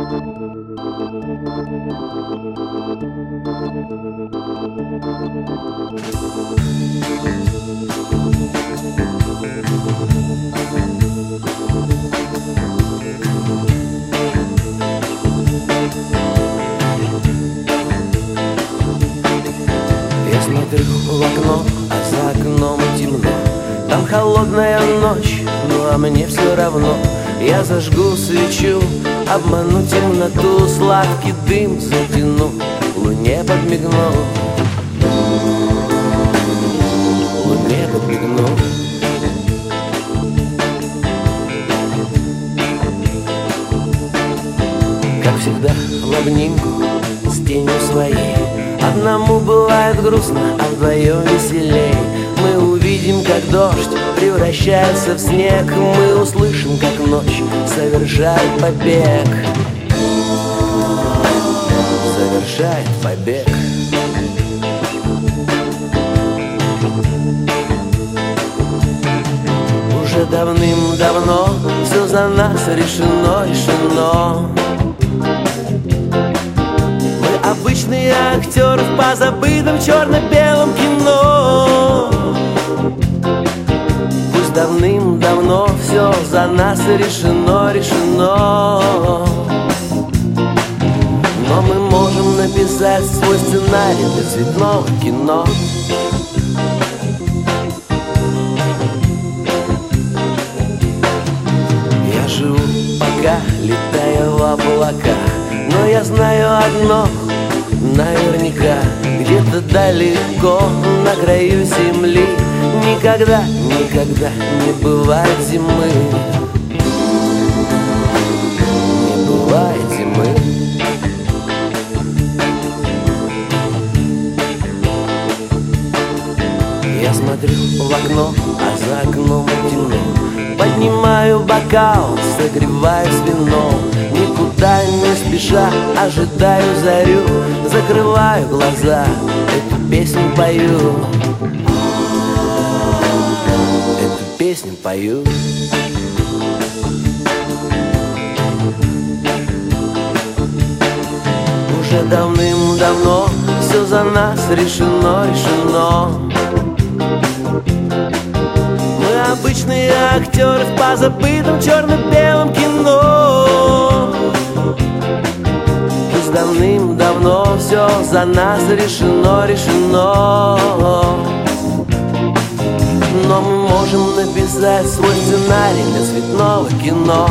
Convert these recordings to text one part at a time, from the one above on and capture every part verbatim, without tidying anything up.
Я смотрю в окно, а за окном темно. Там холодная ночь, ну а мне все равно. Я зажгу свечу, обману темноту, сладкий дым затяну, луне подмигну, луне подмигну. Как всегда в обнимку с тенью своей. Одному бывает грустно, а вдвоем веселей. Мы увидим, как дождь превращается в снег. Мы услышим, как ночь совершает побег. Совершает побег. Уже давным-давно все за нас решено, решено. Обычные актеры в позабытом черно-белом кино. Пусть давным-давно все за нас решено, решено, но мы можем написать свой сценарий для цветного кино. Я живу, пока летаю в облаках, но я знаю одно наверняка: где-то далеко, на краю земли, никогда, никогда не бывает зимы. Не бывает зимы. Я смотрю в окно, а за окном темно. Поднимаю бокал, согреваюсь вином. Никуда не спеша ожидаю зарю. Закрываю глаза, эту песню пою. Эту песню пою. Уже давным-давно все за нас решено, решено. Мы обычные актеры в позабытом черно-белом кино. Пусть давным-давно все за нас решено, решено, но мы можем написать свой сценарий для цветного кино.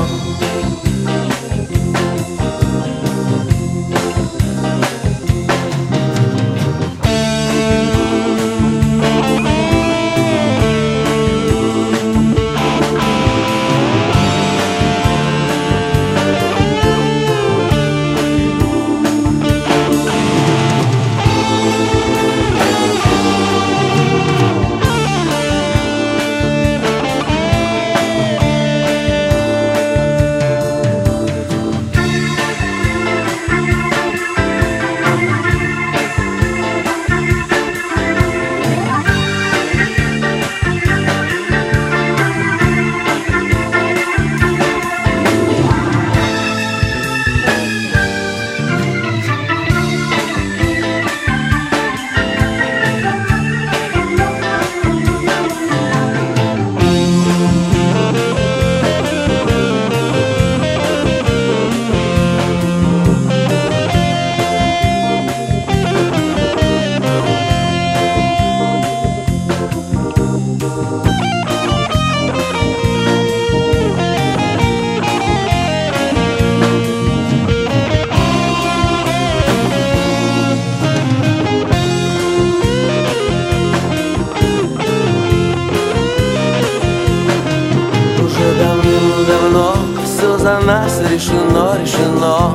За нас решено, решено.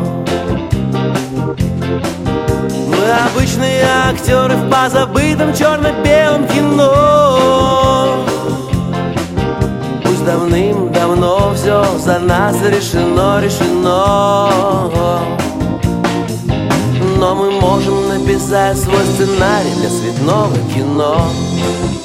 Мы обычные актеры в позабытом черно-белом кино. Пусть давным-давно все за нас решено, решено, но мы можем написать свой сценарий для цветного кино.